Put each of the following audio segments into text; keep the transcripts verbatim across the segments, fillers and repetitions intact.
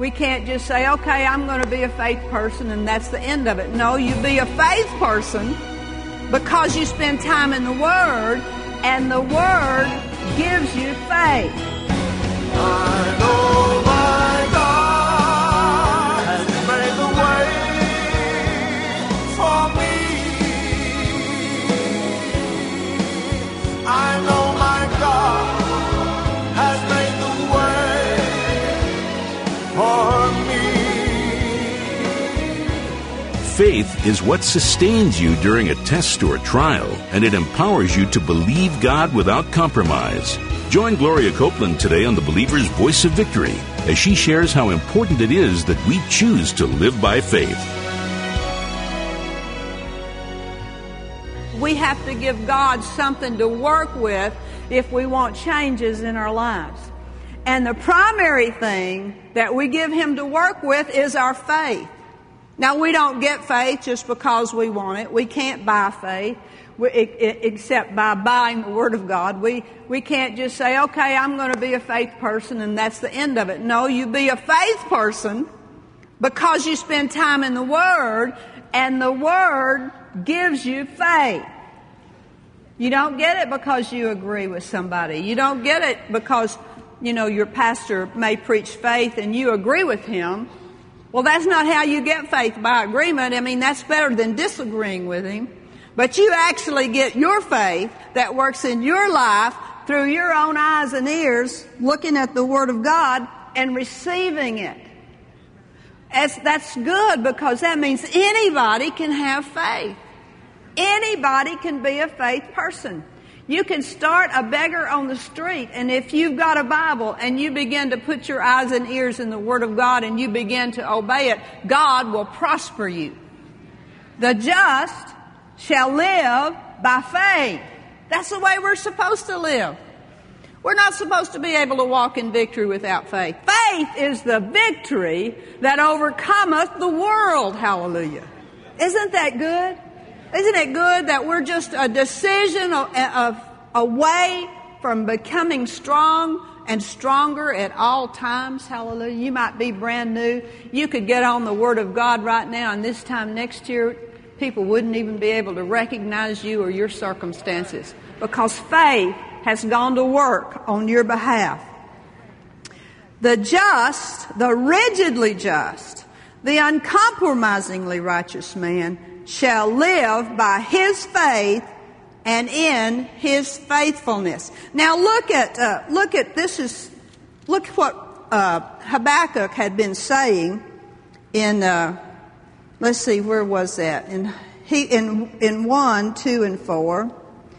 We can't just say, okay, I'm going to be a faith person and that's the end of it. No, you be a faith person because you spend time in the Word, and the Word gives you faith. I know my God has made the way for me. I know my God has made the way for me. Faith is what sustains you during a test or a trial, and it empowers you to believe God without compromise. Join Gloria Copeland today on the Believer's Voice of Victory as she shares how important it is that we choose to live by faith. We have to give God something to work with if we want changes in our lives. And the primary thing that we give Him to work with is our faith. Now, we don't get faith just because we want it. We can't buy faith we, except by buying the Word of God. We, we can't just say, okay, I'm going to be a faith person and that's the end of it. No, you be a faith person because you spend time in the Word, and the Word gives you faith. You don't get it because you agree with somebody. You don't get it because, you know, your pastor may preach faith and you agree with him. Well, that's not how you get faith, by agreement. I mean, that's better than disagreeing with him. But you actually get your faith that works in your life through your own eyes and ears, looking at the Word of God and receiving it. As, that's good, because that means anybody can have faith. Anybody can be a faith person. You can start a beggar on the street, and if you've got a Bible and you begin to put your eyes and ears in the Word of God and you begin to obey it, God will prosper you. The just shall live by faith. That's the way we're supposed to live. We're not supposed to be able to walk in victory without faith. Faith is the victory that overcometh the world. Hallelujah. Isn't that good? Isn't it good that we're just a decision of, of, away from becoming strong and stronger at all times? Hallelujah. You might be brand new. You could get on the Word of God right now, and this time next year, people wouldn't even be able to recognize you or your circumstances, because faith has gone to work on your behalf. The just, the rigidly just, the uncompromisingly righteous man shall live by his faith and in his faithfulness. Now look at uh, look at this is look what uh, Habakkuk had been saying in uh, let's see, where was that in he in in one, two, and four.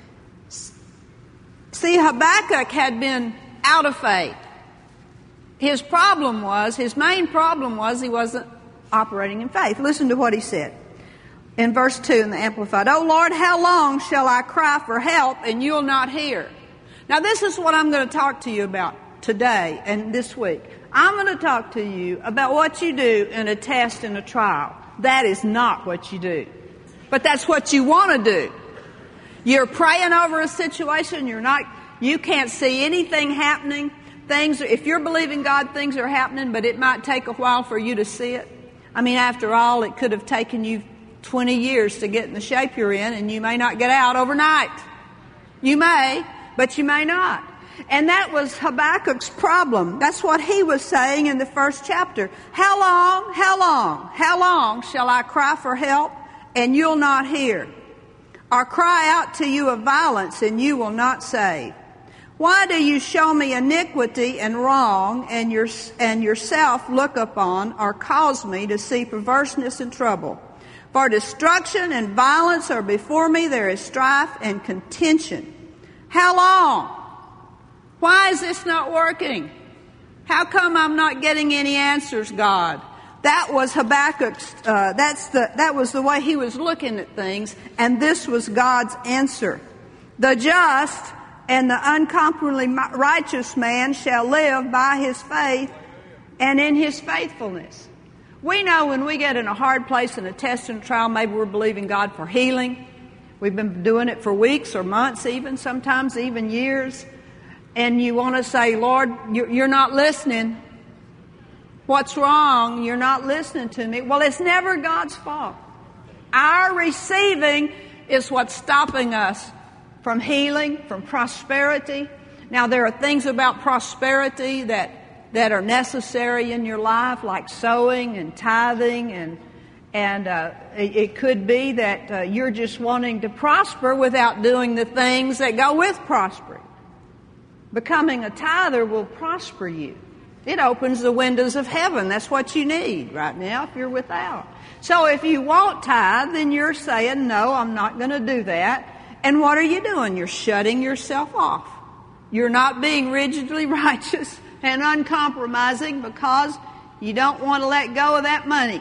See, Habakkuk had been out of faith. His problem was his main problem was he wasn't operating in faith. Listen to what he said. In verse two in the Amplified, "O Lord, how long shall I cry for help and you'll not hear?" Now this is what I'm going to talk to you about today and this week. I'm going to talk to you about what you do in a test and a trial. That is not what you do. But that's what you want to do. You're praying over a situation, you're not, you can't see anything happening. Things, if you're believing God, things are happening, but it might take a while for you to see it. I mean, after all, it could have taken you twenty years to get in the shape you're in, and you may not get out overnight. You may, but you may not. And that was Habakkuk's problem. That's what he was saying in the first chapter. How long, how long, how long shall I cry for help and you'll not hear? Or cry out to you of violence and you will not save? Why do you show me iniquity and wrong, and, your, and yourself look upon or cause me to see perverseness and trouble? For destruction and violence are before me, there is strife and contention. How long? Why is this not working? How come I'm not getting any answers, God? That was Habakkuk's, uh, that's the, that was the way he was looking at things, and this was God's answer. The just and the uncompromisingly righteous man shall live by his faith and in his faithfulness. We know when we get in a hard place in a test and a trial, maybe we're believing God for healing. We've been doing it for weeks or months even, sometimes even years. And you want to say, Lord, you're not listening. What's wrong? You're not listening to me. Well, it's never God's fault. Our receiving is what's stopping us from healing, from prosperity. Now, there are things about prosperity that, that are necessary in your life, like sowing and tithing, and and uh, it, it could be that uh, you're just wanting to prosper without doing the things that go with prospering. Becoming a tither will prosper you. It opens the windows of heaven. That's what you need right now if you're without. So if you won't tithe, then you're saying, no, I'm not going to do that. And what are you doing? You're shutting yourself off. You're not being rigidly righteous and uncompromising because you don't want to let go of that money.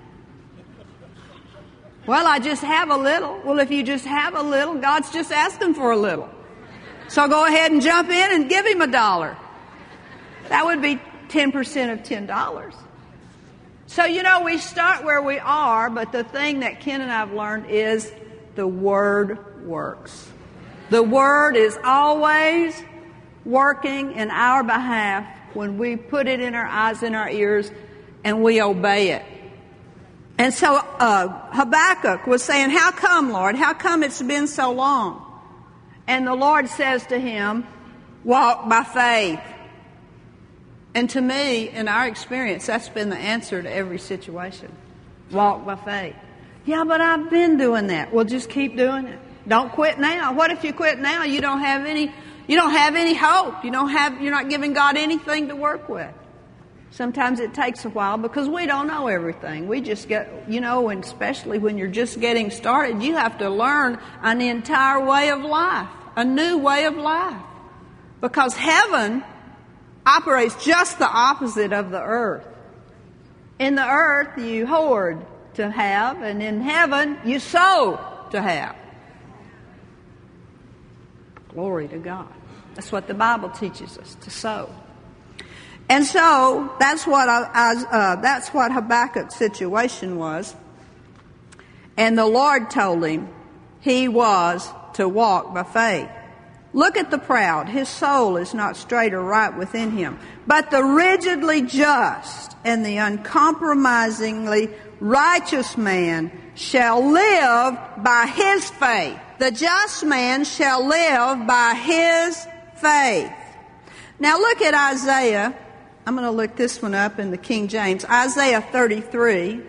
Well, I just have a little. Well, if you just have a little, God's just asking for a little. So go ahead and jump in and give him a dollar. That would be ten percent of ten dollars. So, you know, we start where we are, but the thing that Ken and I have learned is the Word works. The Word is always working in our behalf when we put it in our eyes and our ears and we obey it. And so uh, Habakkuk was saying, how come, Lord? How come it's been so long? And the Lord says to him, walk by faith. And to me, in our experience, that's been the answer to every situation. Walk by faith. Yeah, but I've been doing that. Well, just keep doing it. Don't quit now. What if you quit now? You don't have any, you don't have any hope. You don't have, you're not giving God anything to work with. Sometimes it takes a while because we don't know everything. We just get, you know, and especially when you're just getting started, you have to learn an entire way of life, a new way of life. Because heaven operates just the opposite of the earth. In the earth, you hoard to have, and in heaven, you sow to have. Glory to God. That's what the Bible teaches us, to sow. And so that's what I, I, uh, that's what Habakkuk's situation was. And the Lord told him he was to walk by faith. Look at the proud. His soul is not straight or right within him. But the rigidly just and the uncompromisingly righteous man shall live by his faith. The just man shall live by his faith. Now look at Isaiah. I'm going to look this one up in the King James. Isaiah thirty-three.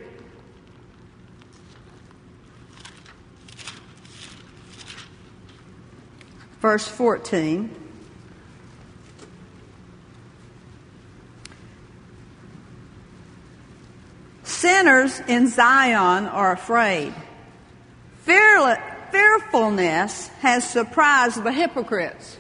Verse fourteen. Sinners in Zion are afraid. Fearless, fearfulness has surprised the hypocrites.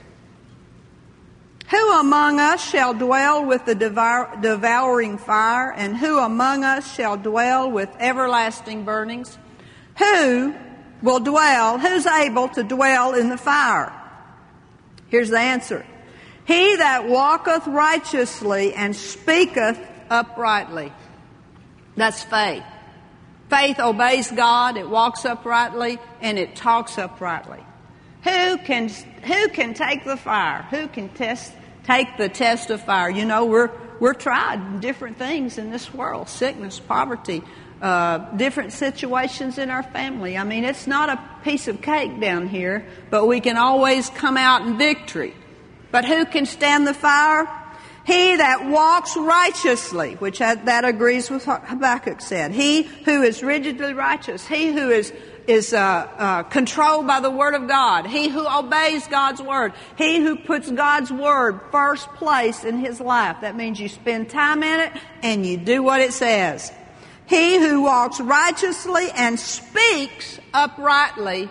Who among us shall dwell with the devour, devouring fire, and who among us shall dwell with everlasting burnings? Who will dwell, who's able to dwell in the fire? Here's the answer. He that walketh righteously and speaketh uprightly. That's faith. Faith obeys God, it walks uprightly, and it talks uprightly. Who can who can take the fire? Who can test take the test of fire? You know, we're we're tried in different things in this world. Sickness, poverty, uh, different situations in our family. I mean, it's not a piece of cake down here, but we can always come out in victory. But who can stand the fire? He that walks righteously, which that agrees with what Habakkuk said. He who is rigidly righteous. He who is is uh, uh, controlled by the Word of God. He who obeys God's Word. He who puts God's Word first place in his life. That means you spend time in it and you do what it says. He who walks righteously and speaks uprightly,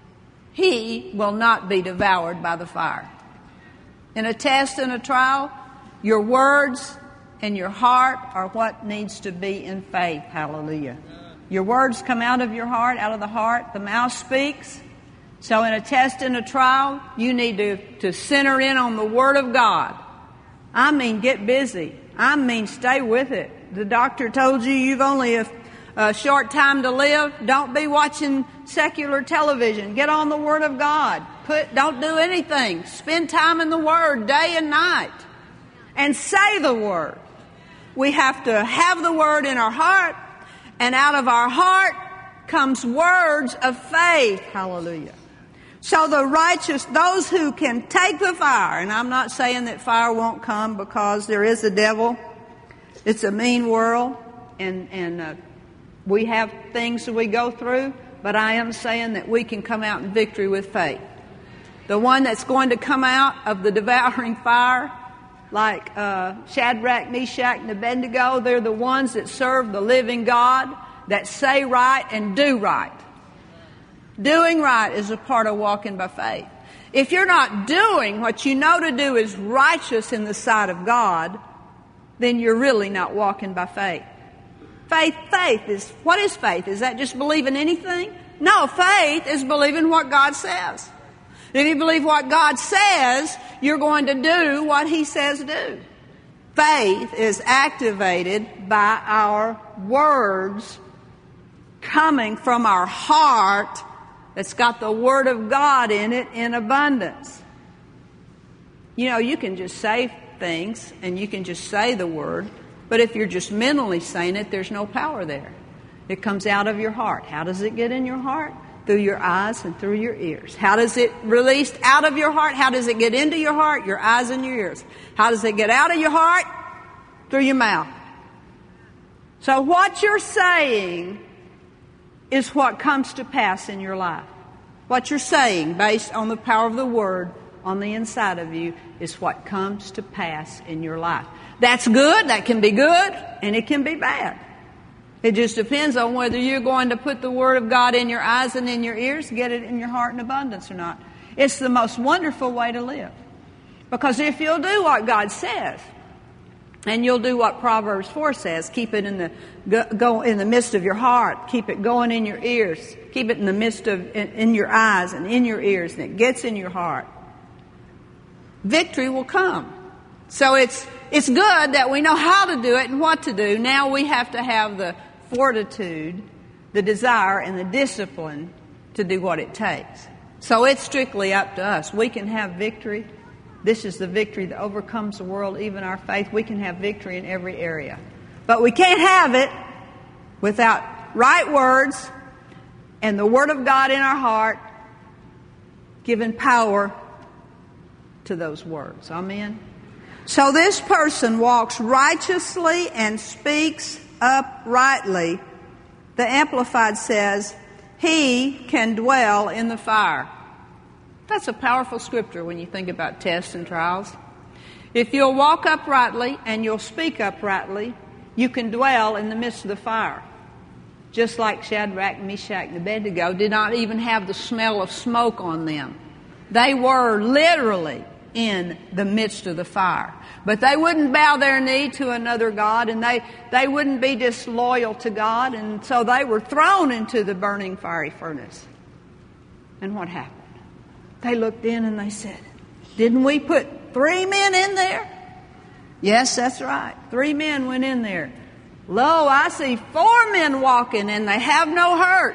he will not be devoured by the fire. In a test and a trial, your words and your heart are what needs to be in faith. Hallelujah. Your words come out of your heart, out of the heart. The mouth speaks. So in a test and a trial, you need to, to center in on the Word of God. I mean, get busy. I mean, stay with it. The doctor told you you've only a, a short time to live. Don't be watching secular television. Get on the Word of God. Put, don't do anything. Spend time in the Word day and night. And say the Word. We have to have the Word in our heart, and out of our heart comes words of faith. Hallelujah. So the righteous, those who can take the fire, and I'm not saying that fire won't come, because there is a devil. It's a mean world, and, and uh, we have things that we go through, but I am saying that we can come out in victory with faith. The one that's going to come out of the devouring fire, like uh, Shadrach, Meshach, and Abednego, they're the ones that serve the living God, that say right and do right. Doing right is a part of walking by faith. If you're not doing what you know to do is righteous in the sight of God, then you're really not walking by faith. Faith, faith is, what is faith? Is that just believing anything? No, faith is believing what God says. If you believe what God says, you're going to do what He says do. Faith is activated by our words coming from our heart that's got the Word of God in it in abundance. You know, you can just say things and you can just say the Word, but if you're just mentally saying it, there's no power there. It comes out of your heart. How does it get in your heart? Through your eyes and through your ears. How does it release out of your heart? How does it get into your heart? Your eyes and your ears. How does it get out of your heart? Through your mouth. So what you're saying is what comes to pass in your life. What you're saying, based on the power of the Word on the inside of you, is what comes to pass in your life. That's good, that can be good, and it can be bad. It just depends on whether you're going to put the Word of God in your eyes and in your ears, get it in your heart in abundance or not. It's the most wonderful way to live. Because if you'll do what God says, and you'll do what Proverbs four says, keep it in the go, go in the midst of your heart, keep it going in your ears, keep it in the midst of in, in your eyes and in your ears, and it gets in your heart. Victory will come. So it's it's good that we know how to do it and what to do. Now we have to have the fortitude, the desire, and the discipline to do what it takes. So it's strictly up to us. We can have victory. This is the victory that overcomes the world, even our faith. We can have victory in every area. But we can't have it without right words and the Word of God in our heart, giving power to those words. Amen? So this person walks righteously and speaks uprightly. The Amplified says, he can dwell in the fire. That's a powerful scripture when you think about tests and trials. If you'll walk uprightly and you'll speak uprightly, you can dwell in the midst of the fire. Just like Shadrach, Meshach, and Abednego did not even have the smell of smoke on them. They were literally in the midst of the fire. But they wouldn't bow their knee to another god, and they, they wouldn't be disloyal to God, and so they were thrown into the burning fiery furnace. And what happened? They looked in and they said, didn't we put three men in there? Yes, that's right. Three men went in there. Lo, I see four men walking and they have no hurt.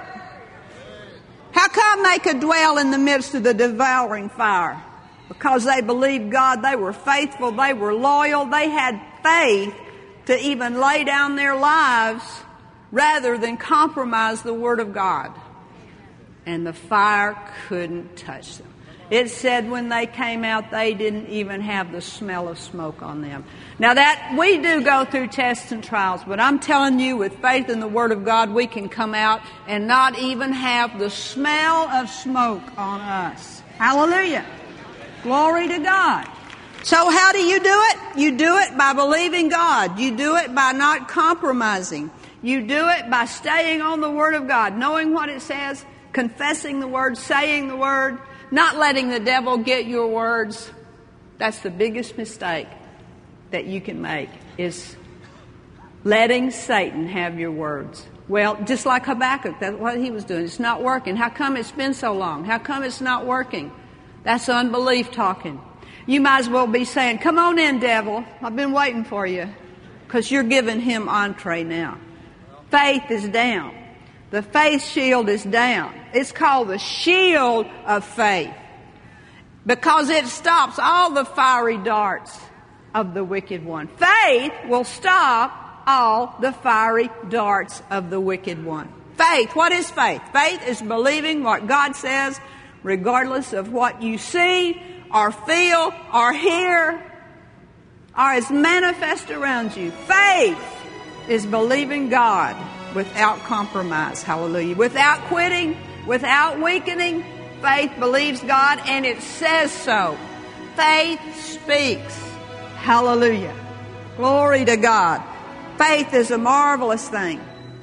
How come they could dwell in the midst of the devouring fire? Because they believed God. They were faithful. They were loyal. They had faith to even lay down their lives rather than compromise the Word of God. And the fire couldn't touch them. It said when they came out, they didn't even have the smell of smoke on them. Now that, we do go through tests and trials, but I'm telling you, with faith in the Word of God, we can come out and not even have the smell of smoke on us. Hallelujah. Glory to God. So how do you do it? You do it by believing God. You do it by not compromising. You do it by staying on the Word of God, knowing what it says, confessing the Word, saying the Word, not letting the devil get your words. That's the biggest mistake that you can make, is letting Satan have your words. Well, just like Habakkuk, that's what he was doing. It's not working. How come it's been so long? How come it's not working? That's unbelief talking. You might as well be saying, come on in, devil. I've been waiting for you. Because you're giving him entree now. Faith is down. The faith shield is down. It's called the shield of faith. Because it stops all the fiery darts of the wicked one. Faith will stop all the fiery darts of the wicked one. Faith, what is faith? Faith is believing what God says regardless of what you see or feel or hear or is manifest around you. Faith is believing God without compromise. Hallelujah. Without quitting, without weakening. Faith believes God and it says so. Faith speaks. Hallelujah. Glory to God. Faith is a marvelous thing.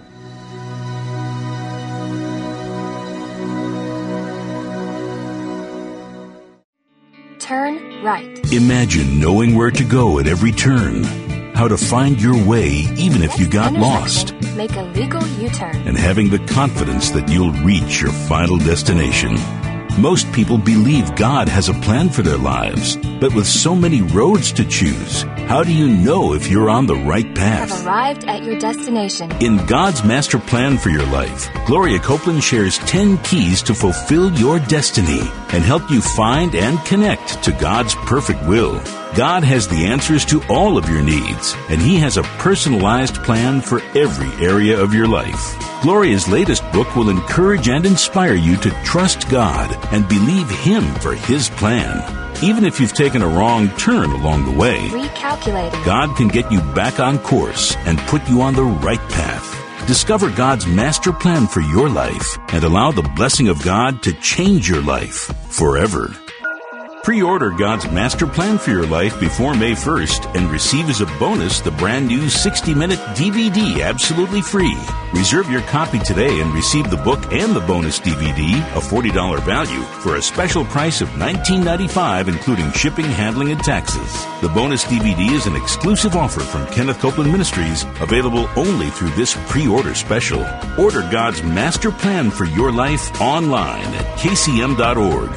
Turn right. Imagine knowing where to go at every turn, how to find your way even if you got lost, Make a legal U-turn. and having the confidence that you'll reach your final destination. Most people believe God has a plan for their lives, but with so many roads to choose, how do you know if you're on the right path? Have arrived at your destination. In God's master plan for your life, Gloria Copeland shares ten keys to fulfill your destiny and help you find and connect to God's perfect will. God has the answers to all of your needs, and He has a personalized plan for every area of your life. Gloria's latest book will encourage and inspire you to trust God and believe Him for His plan. Even if you've taken a wrong turn along the way, Recalculating. God can get you back on course and put you on the right path. Discover God's master plan for your life and allow the blessing of God to change your life forever. Pre-order God's master plan for your life before May first and receive as a bonus the brand new sixty minute D V D absolutely free. Reserve your copy today and receive the book and the bonus D V D, a forty dollars value, for a special price of nineteen ninety-five dollars, including shipping, handling, and taxes. The bonus D V D is an exclusive offer from Kenneth Copeland Ministries, available only through this pre-order special. Order God's master plan for your life online at K C M dot org.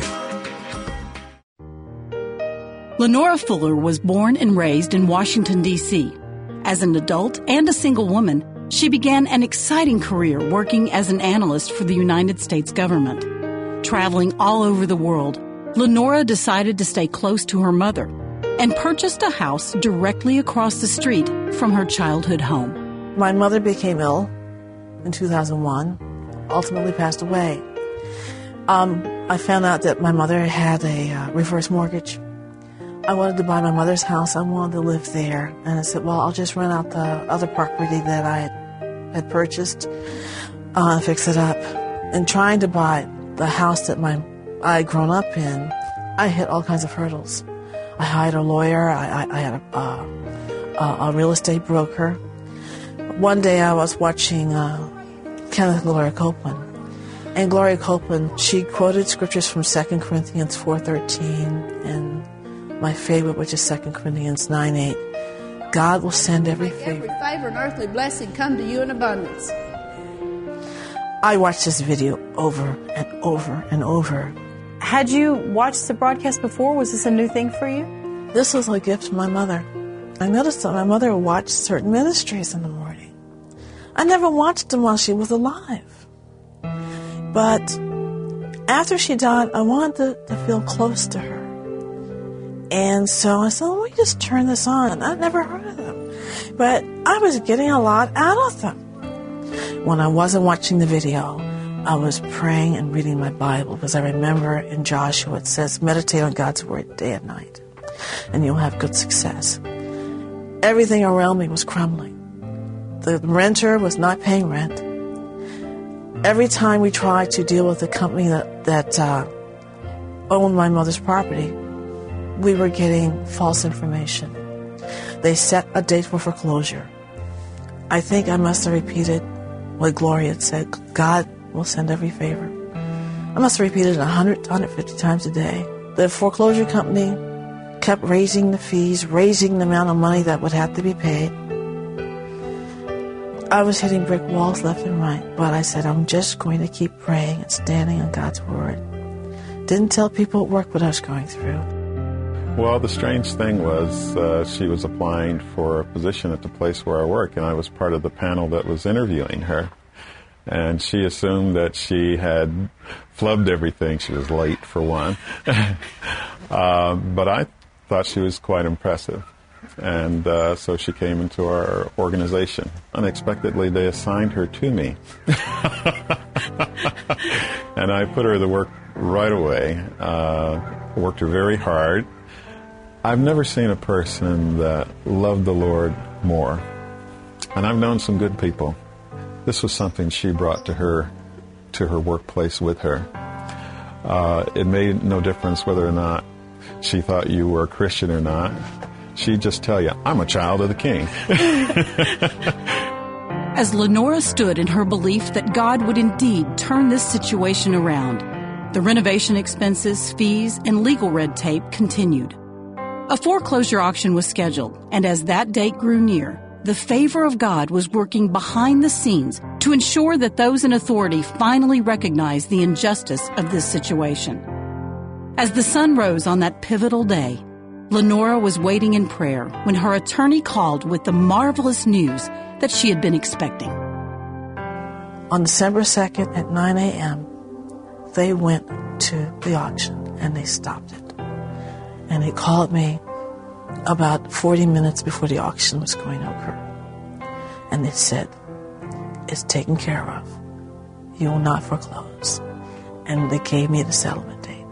Lenora Fuller was born and raised in Washington, D C As an adult and a single woman, she began an exciting career working as an analyst for the United States government. Traveling all over the world, Lenora decided to stay close to her mother and purchased a house directly across the street from her childhood home. My mother became ill in two thousand one, ultimately passed away. Um, I found out that my mother had a uh, reverse mortgage. I wanted to buy my mother's house. I wanted to live there. And I said, well, I'll just rent out the other property that I had, had purchased uh, and fix it up. And trying to buy the house that my I had grown up in, I hit all kinds of hurdles. I hired a lawyer. I, I, I had a, uh, a real estate broker. One day I was watching uh, Kenneth and Gloria Copeland. And Gloria Copeland, she quoted scriptures from Second Corinthians four thirteen and my favorite, which is Second Corinthians nine eight. God will send every favor. Every favor and earthly blessing come to you in abundance. I watched this video over and over and over. Had you watched the broadcast before? Was this a new thing for you? This was a gift from my mother. I noticed that my mother watched certain ministries in the morning. I never watched them while she was alive. But after she died, I wanted to, to feel close to her. And so I said, let me just turn this on. I'd never heard of them. But I was getting a lot out of them. When I wasn't watching the video, I was praying and reading my Bible, because I remember in Joshua it says, meditate on God's word day and night, and you'll have good success. Everything around me was crumbling. The renter was not paying rent. Every time we tried to deal with the company that, that uh, owned my mother's property, we were getting false information. They set a date for foreclosure. I think I must have repeated what Gloria had said, God will send every favor. I must have repeated it one hundred, one hundred fifty times a day. The foreclosure company kept raising the fees, raising the amount of money that would have to be paid. I was hitting brick walls left and right, but I said, I'm just going to keep praying and standing on God's word. Didn't tell people at work what I was going through. Well, the strange thing was uh, she was applying for a position at the place where I work, and I was part of the panel that was interviewing her. And she assumed that she had flubbed everything. She was late, for one. uh, but I thought she was quite impressive. And uh, so she came into our organization. Unexpectedly, they assigned her to me. And I put her to work right away, uh, worked her very hard. I've never seen a person that loved the Lord more. And I've known some good people. This was something she brought to her, to her workplace with her. Uh, it made no difference whether or not she thought you were a Christian or not. She'd just tell you, I'm a child of the King. As Lenora stood in her belief that God would indeed turn this situation around, the renovation expenses, fees, and legal red tape continued. A foreclosure auction was scheduled, and as that date grew near, the favor of God was working behind the scenes to ensure that those in authority finally recognized the injustice of this situation. As the sun rose on that pivotal day, Lenora was waiting in prayer when her attorney called with the marvelous news that she had been expecting. On December second at nine a.m., they went to the auction and they stopped it. And they called me about forty minutes before the auction was going to occur. And they said, it's taken care of. You will not foreclose. And they gave me the settlement date.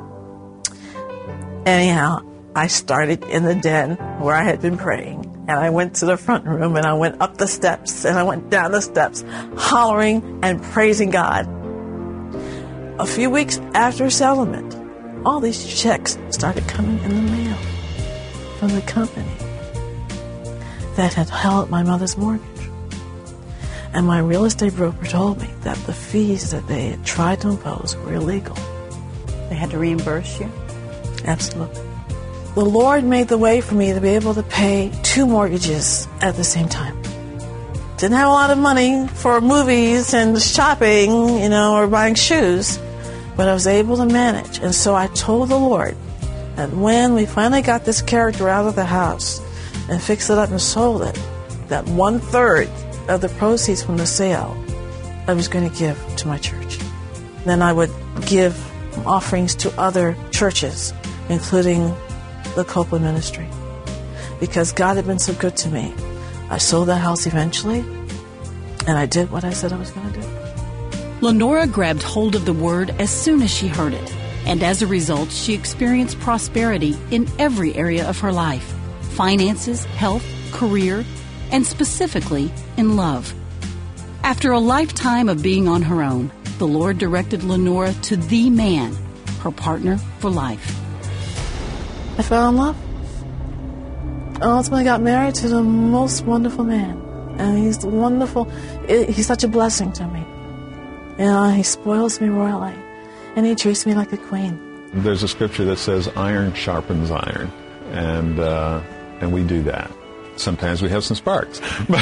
Anyhow, I started in the den where I had been praying. And I went to the front room and I went up the steps and I went down the steps hollering and praising God. A few weeks after settlement, all these checks started coming in the mail from the company that had held my mother's mortgage. And my real estate broker told me that the fees that they had tried to impose were illegal. They had to reimburse you? Absolutely. The Lord made the way for me to be able to pay two mortgages at the same time. Didn't have a lot of money for movies and shopping, you know, or buying shoes, but I was able to manage. And so I told the Lord that when we finally got this character out of the house and fixed it up and sold it, that one third of the proceeds from the sale I was going to give to my church. Then I would give offerings to other churches, including the Copeland Ministry, because God had been so good to me. I sold that house eventually, and I did what I said I was going to do. Lenora grabbed hold of the word as soon as she heard it, and as a result, she experienced prosperity in every area of her life: finances, health, career, and specifically in love. After a lifetime of being on her own, the Lord directed Lenora to the man, her partner for life. I fell in love. I ultimately got married to the most wonderful man. And he's wonderful. He's such a blessing to me. You know, he spoils me royally. And he treats me like a queen. There's a scripture that says iron sharpens iron. And, uh, and we do that. Sometimes we have some sparks.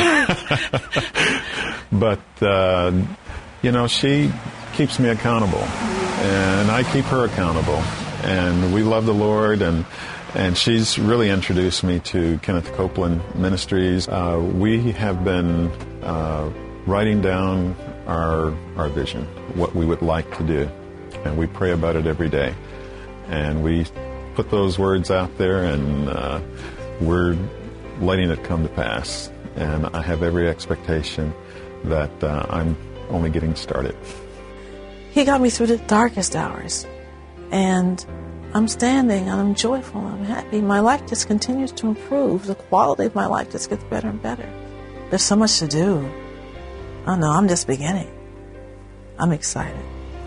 But, uh, you know, she keeps me accountable. And I keep her accountable. And we love the Lord, and and she's really introduced me to Kenneth Copeland Ministries. Uh, we have been uh, writing down our our vision, what we would like to do, and we pray about it every day. And we put those words out there, and uh, we're letting it come to pass. And I have every expectation that uh, I'm only getting started. He got me through the darkest hours. And I'm standing, and I'm joyful, I'm happy. My life just continues to improve. The quality of my life just gets better and better. There's so much to do. Oh no, I'm just beginning. I'm excited.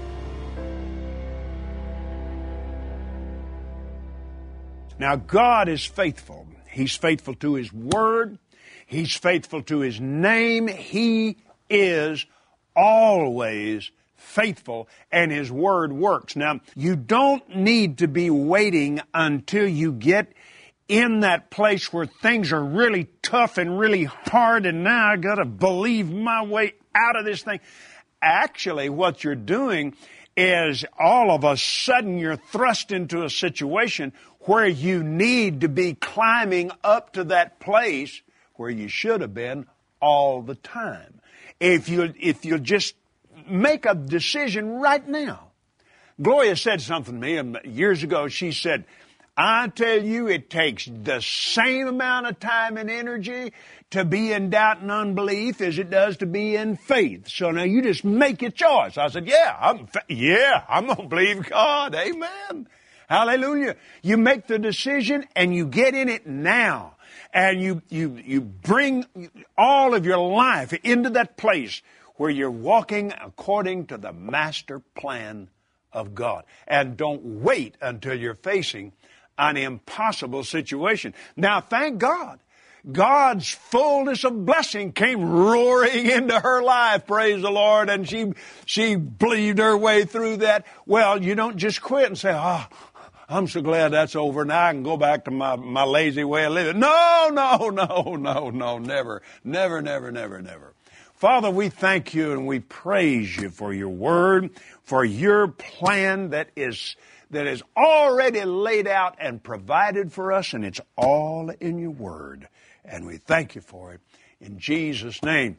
Now, God is faithful. He's faithful to His Word. He's faithful to His name. He is always faithful, and His Word works. Now, you don't need to be waiting until you get in that place where things are really tough and really hard, and now I got to believe my way out of this thing. Actually, what you're doing is all of a sudden you're thrust into a situation where you need to be climbing up to that place where you should have been all the time. If you if you just make a decision right now. Gloria said something to me years ago. She said, I tell you, it takes the same amount of time and energy to be in doubt and unbelief as it does to be in faith. So now you just make your choice. I said, yeah, I'm, yeah, I'm going to believe God. Amen. Hallelujah. You make the decision and you get in it now. And you, you, you bring all of your life into that place where you're walking according to the master plan of God. And don't wait until you're facing an impossible situation. Now, thank God, God's fullness of blessing came roaring into her life, praise the Lord, and she she believed her way through that. Well, you don't just quit and say, oh, I'm so glad that's over. Now I can go back to my, my lazy way of living. No, no, no, no, no, never, never, never, never, never. Father, we thank you and we praise you for your word, for your plan that is that is already laid out and provided for us, and it's all in your word. And we thank you for it in Jesus' name.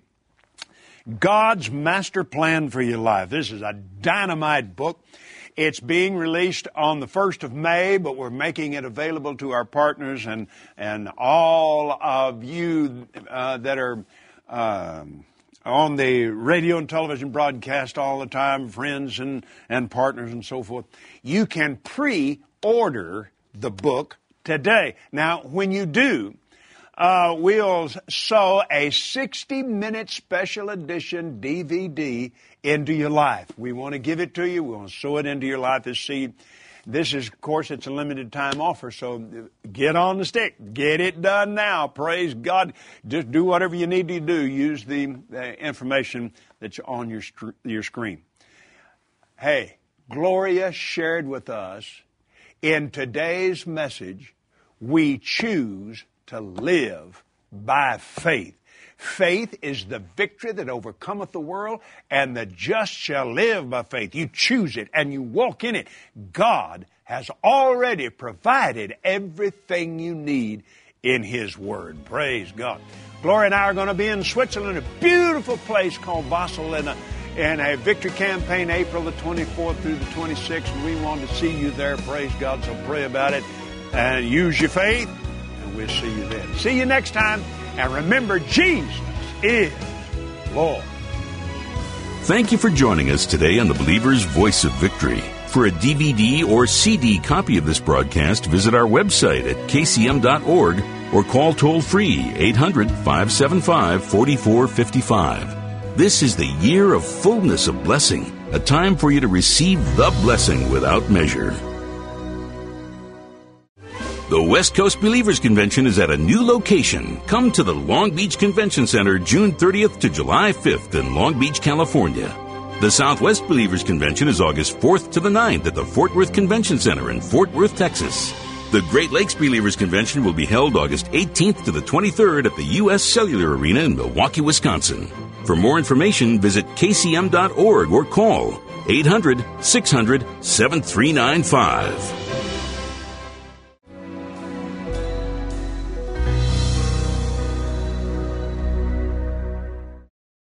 God's master plan for your life. This is a dynamite book. It's being released on the first of May, but we're making it available to our partners and, and all of you uh, that are um, on the radio and television broadcast all the time, friends and, and partners and so forth. You can pre-order the book today. Now, when you do, uh, we'll sew a sixty-minute special edition D V D into your life. We want to give it to you. We want to sow it into your life this seed. This is, of course, it's a limited time offer, so get on the stick. Get it done now. Praise God. Just do whatever you need to do. Use the, the information that's on your, your screen. Hey, Gloria shared with us in today's message, we choose to live by faith. Faith is the victory that overcometh the world, and the just shall live by faith. You choose it and you walk in it. God has already provided everything you need in His Word. Praise God. Gloria and I are going to be in Switzerland, a beautiful place called Basel, in a, in a victory campaign, April the twenty-fourth through the twenty-sixth. And we want to see you there. Praise God. So pray about it and use your faith, and we'll see you then. See you next time. And remember, Jesus is Lord. Thank you for joining us today on the Believer's Voice of Victory. For a D V D or C D copy of this broadcast, visit our website at k c m dot org or call toll-free eight hundred, five seven five, four four five five. This is the year of fullness of blessing, a time for you to receive the blessing without measure. The West Coast Believers Convention is at a new location. Come to the Long Beach Convention Center June thirtieth to July fifth in Long Beach, California. The Southwest Believers Convention is August fourth to the ninth at the Fort Worth Convention Center in Fort Worth, Texas. The Great Lakes Believers Convention will be held August eighteenth to the twenty-third at the U S Cellular Arena in Milwaukee, Wisconsin. For more information, visit k c m dot org or call eight hundred, six hundred, seven three nine five.